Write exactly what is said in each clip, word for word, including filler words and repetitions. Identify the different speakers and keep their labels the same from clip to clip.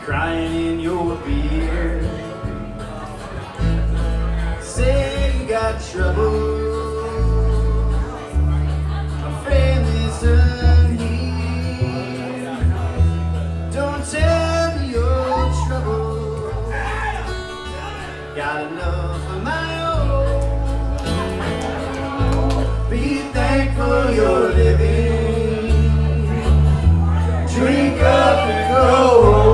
Speaker 1: crying in your beer. Say you got trouble, my friend isn't here. Don't tell me your trouble, got enough of my own. Be thankful you're living, drink up and go home.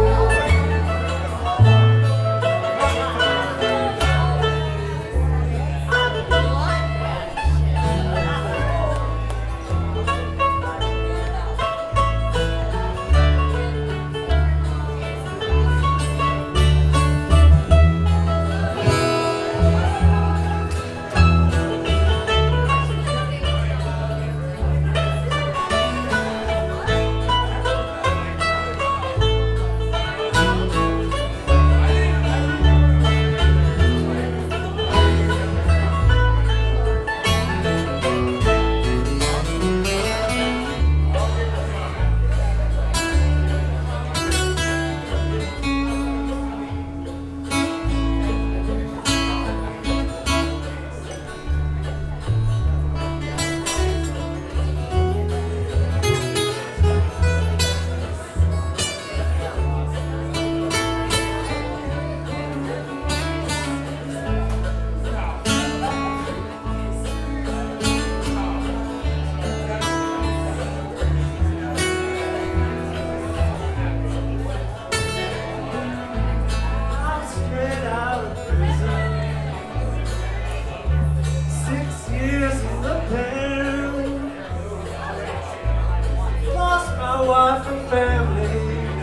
Speaker 1: Wife and family,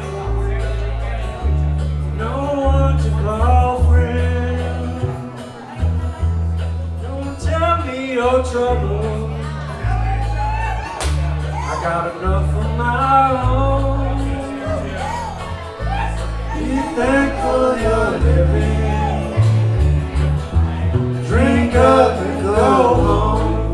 Speaker 1: no one to call friend. Don't tell me your trouble, I got enough of my own. Be thankful you're living, drink up and go home.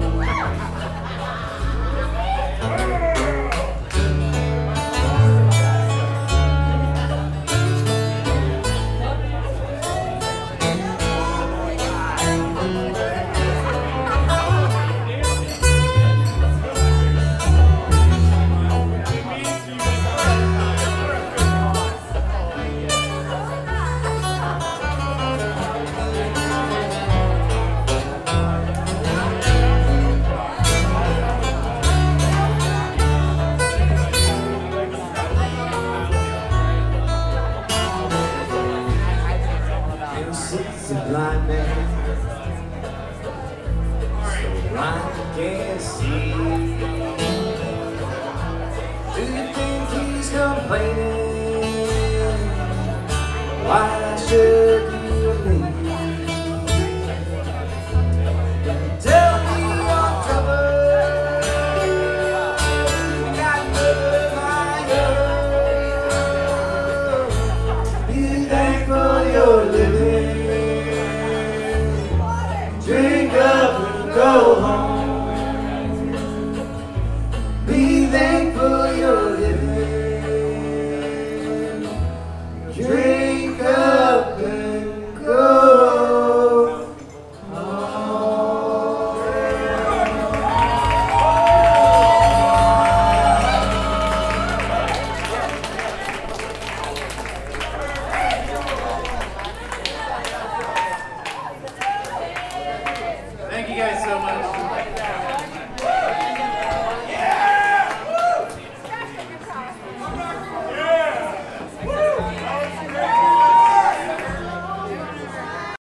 Speaker 1: It's a blind man, so blind he can't see. Do you think he's complaining? Why should you leave? Tell me your trouble, got love I own. Be thankful you're living, drink up and go home. Be thankful you're living, drink